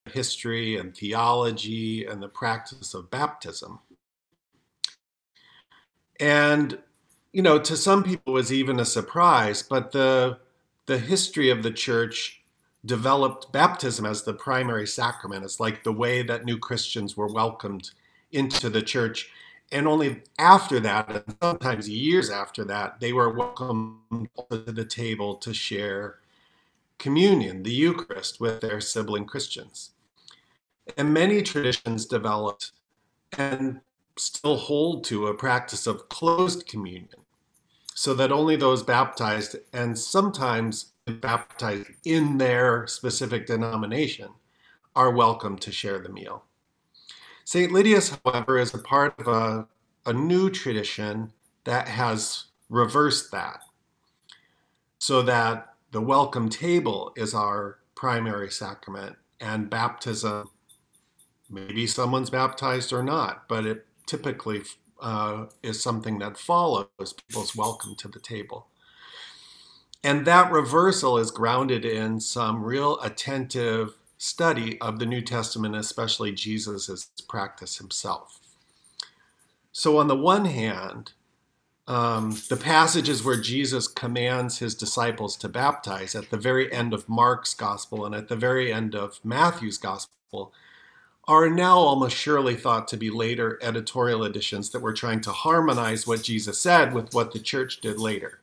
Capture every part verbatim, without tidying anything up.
history and theology and the practice of baptism. And, you know, to some people it was even a surprise, but the, the history of the church developed baptism as the primary sacrament. It's like the way that new Christians were welcomed into the church. And only after that, and sometimes years after that, they were welcomed to the table to share communion, the Eucharist, with their sibling Christians. And many traditions developed and still hold to a practice of closed communion, so that only those baptized and sometimes baptized in their specific denomination are welcome to share the meal. Saint Lydia's, however, is a part of a, a new tradition that has reversed that, so that the welcome table is our primary sacrament, and baptism, maybe someone's baptized or not, but it typically uh, is something that follows people's welcome to the table. And that reversal is grounded in some real attentive study of the New Testament, especially Jesus' practice himself. So on the one hand, um, the passages where Jesus commands his disciples to baptize at the very end of Mark's gospel and at the very end of Matthew's gospel are now almost surely thought to be later editorial additions that were trying to harmonize what Jesus said with what the church did later.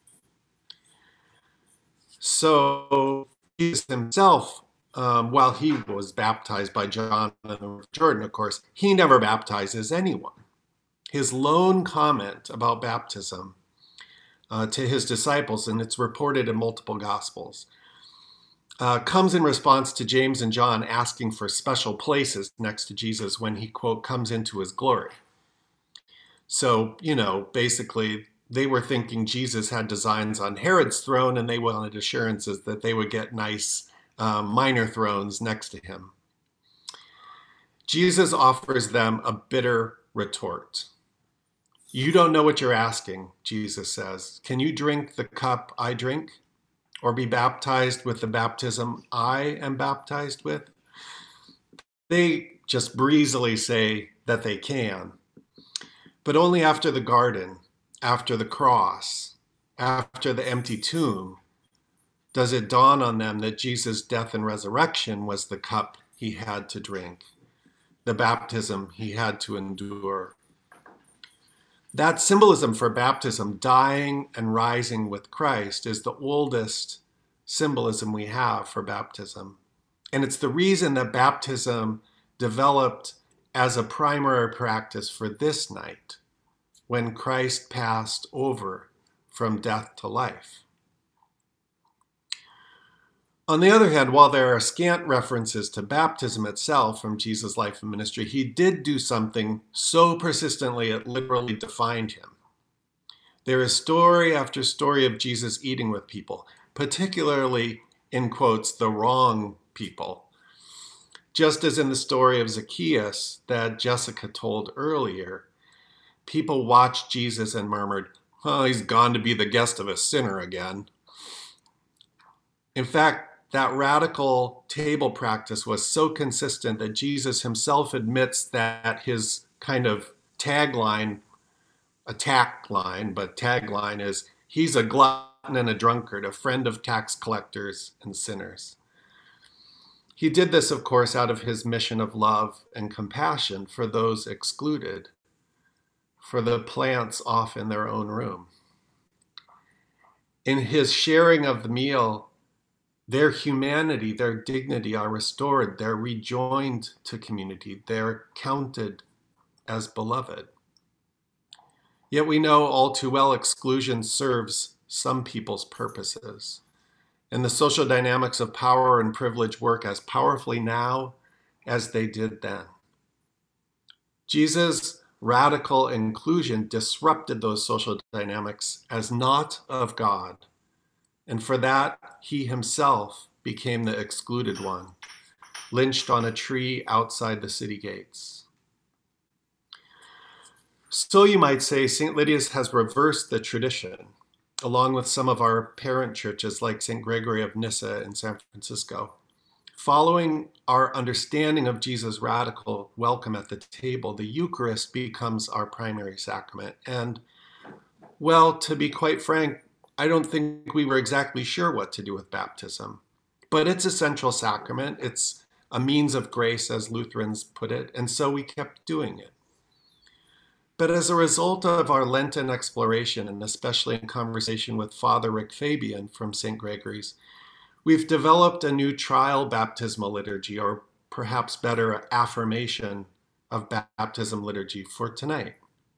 So Jesus himself, um, while he was baptized by John in the River Jordan, of course, he never baptizes anyone. His lone comment about baptism uh, to his disciples, and it's reported in multiple Gospels, uh, comes in response to James and John asking for special places next to Jesus when he, quote, comes into his glory. So, you know, basically, they were thinking Jesus had designs on Herod's throne, and they wanted assurances that they would get nice um, minor thrones next to him. Jesus offers them a bitter retort. You don't know what you're asking, Jesus says. Can you drink the cup I drink, or be baptized with the baptism I am baptized with? They just breezily say that they can, but only after the garden, after the cross, after the empty tomb, does it dawn on them that Jesus' death and resurrection was the cup he had to drink, the baptism he had to endure. That symbolism for baptism, dying and rising with Christ, is the oldest symbolism we have for baptism. And it's the reason that baptism developed as a primary practice for this night, when Christ passed over from death to life. On the other hand, while there are scant references to baptism itself from Jesus' life and ministry, he did do something so persistently it literally defined him. There is story after story of Jesus eating with people, particularly, in quotes, the wrong people. Just as in the story of Zacchaeus that Jessica told earlier, people watched Jesus and murmured, "Oh, he's gone to be the guest of a sinner again." In fact, that radical table practice was so consistent that Jesus himself admits that his kind of tagline, attack line, but tagline is, he's a glutton and a drunkard, a friend of tax collectors and sinners. He did this, of course, out of his mission of love and compassion for those excluded, for the plants off in their own room. In his sharing of the meal, their humanity, their dignity are restored. They're rejoined to community. They're counted as beloved. Yet we know all too well exclusion serves some people's purposes. And the social dynamics of power and privilege work as powerfully now as they did then. Jesus' radical inclusion disrupted those social dynamics as not of God. And for that, he himself became the excluded one, lynched on a tree outside the city gates. So you might say Saint Lydia's has reversed the tradition, along with some of our parent churches like Saint Gregory of Nyssa in San Francisco, Following our understanding of Jesus' radical welcome at the table, the Eucharist becomes our primary sacrament. And, well, to be quite frank, I don't think we were exactly sure what to do with baptism. But it's a central sacrament. It's a means of grace, as Lutherans put it, and so we kept doing it. But as a result of our Lenten exploration, and especially in conversation with Father Rick Fabian from Saint Gregory's, we've developed a new trial baptismal liturgy, or perhaps better, affirmation of baptism liturgy for tonight.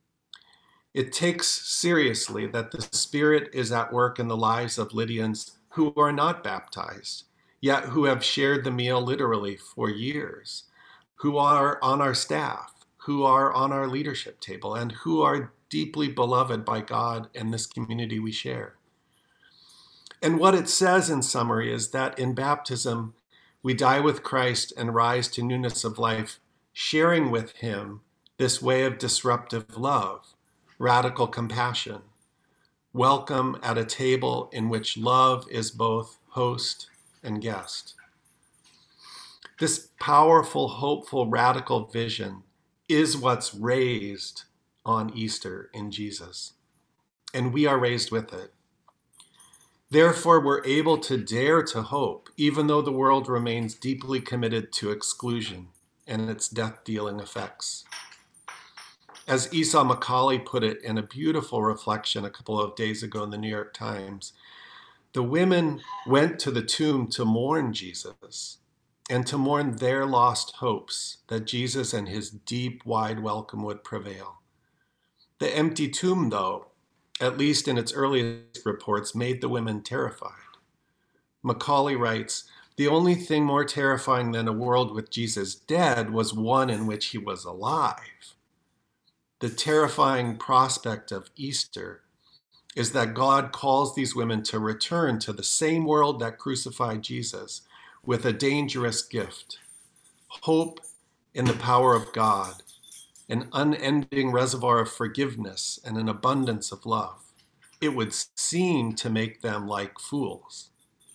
It takes seriously that the Spirit is at work in the lives of Lydians who are not baptized, yet who have shared the meal literally for years, who are on our staff, who are on our leadership table, and who are deeply beloved by God and this community we share. And what it says in summary is that in baptism, we die with Christ and rise to newness of life, sharing with him this way of disruptive love, radical compassion, welcome at a table in which love is both host and guest. This powerful, hopeful, radical vision is what's raised on Easter in Jesus, and we are raised with it. Therefore, we're able to dare to hope, even though the world remains deeply committed to exclusion and its death-dealing effects. As Esau Macaulay put it in a beautiful reflection a couple of days ago in the New York Times, the women went to the tomb to mourn Jesus and to mourn their lost hopes that Jesus and his deep, wide welcome would prevail. The empty tomb, though, at least in its earliest reports, made the women terrified. Macaulay writes, "The only thing more terrifying than a world with Jesus dead was one in which he was alive." The terrifying prospect of Easter is that God calls these women to return to the same world that crucified Jesus with a dangerous gift: hope in the power of God, an unending reservoir of forgiveness, and an abundance of love. It would seem to make them like fools.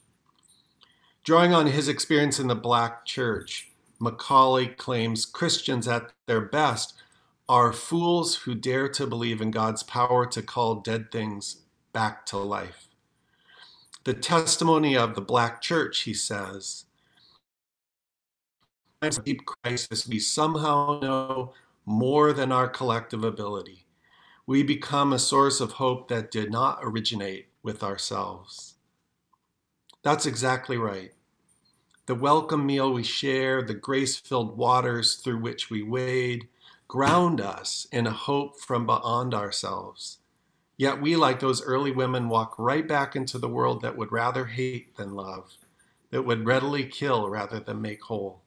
Drawing on his experience in the Black church, Macaulay claims Christians at their best are fools who dare to believe in God's power to call dead things back to life. The testimony of the Black church, he says, in times of deep crisis, we somehow know more than our collective ability. We become a source of hope that did not originate with ourselves. That's exactly right. The welcome meal we share, the grace-filled waters through which we wade, ground us in a hope from beyond ourselves. Yet we, like those early women, walk right back into the world that would rather hate than love, that would readily kill rather than make whole.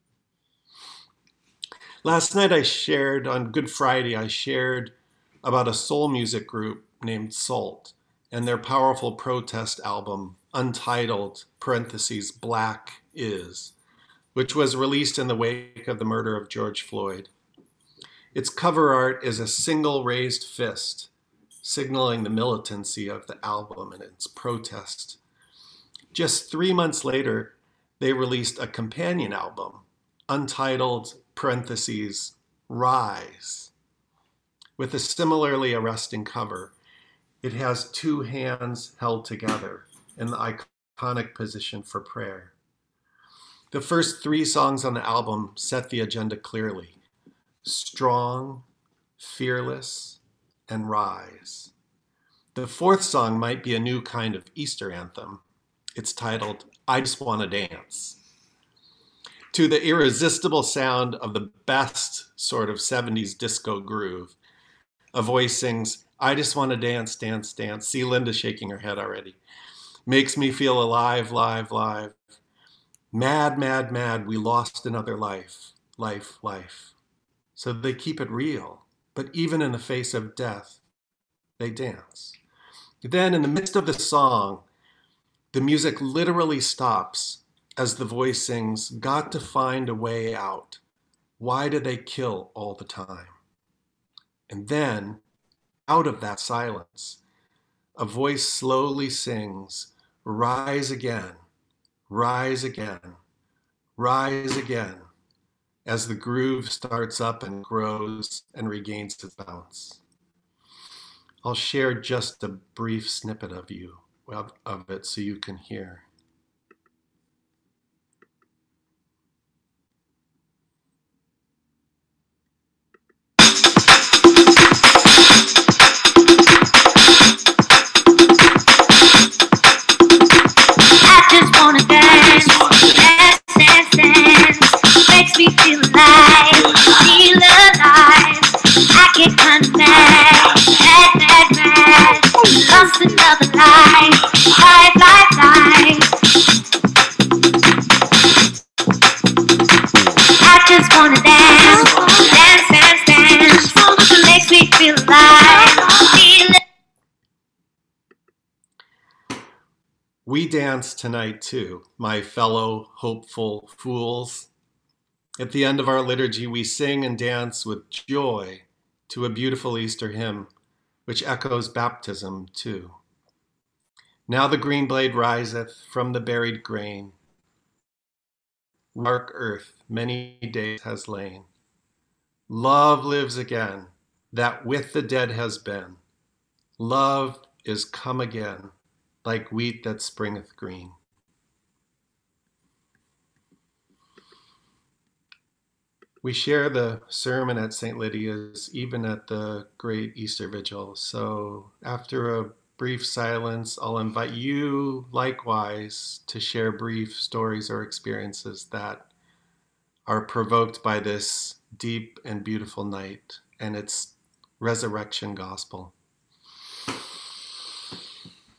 Last night I shared, on Good Friday, I shared about a soul music group named SAULT and their powerful protest album, Untitled, parentheses, Black Is, which was released in the wake of the murder of George Floyd. Its cover art is a single raised fist, signaling the militancy of the album and its protest. Just three months later, they released a companion album, Untitled, parentheses, Rise, with a similarly arresting cover. It has two hands held together in the iconic position for prayer. The first three songs on the album set the agenda clearly: strong, fearless, and rise. The fourth song might be a new kind of Easter anthem. It's titled, I Just Want to Dance. To the irresistible sound of the best sort of seventies disco groove, a voice sings, I just want to dance, dance, dance. See Linda shaking her head already. Makes me feel alive, live, live. Mad, mad, mad, we lost another life, life, life. So they keep it real, but even in the face of death, they dance. Then in the midst of the song, the music literally stops as the voice sings, got to find a way out. Why do they kill all the time? And then, out of that silence, a voice slowly sings, rise again, rise again, rise again as the groove starts up and grows and regains its bounce. I'll share just a brief snippet of you of, of it so you can hear. I just wanna dance, dance, dance, dance. Makes me feel alive, feel alive. I get kinda mad, mad, mad, mad. Lost another life, life, life, life. I just wanna dance, dance, dance, dance. Makes me feel alive, feel alive. We dance tonight too, my fellow hopeful fools. At the end of our liturgy, we sing and dance with joy to a beautiful Easter hymn, which echoes baptism too. Now the green blade riseth from the buried grain. Dark earth many days has lain. Love lives again, that with the dead has been. Love is come again, like wheat that springeth green. We share the sermon at Saint Lydia's, even at the great Easter Vigil. So after a brief silence, I'll invite you likewise to share brief stories or experiences that are provoked by this deep and beautiful night and its resurrection gospel.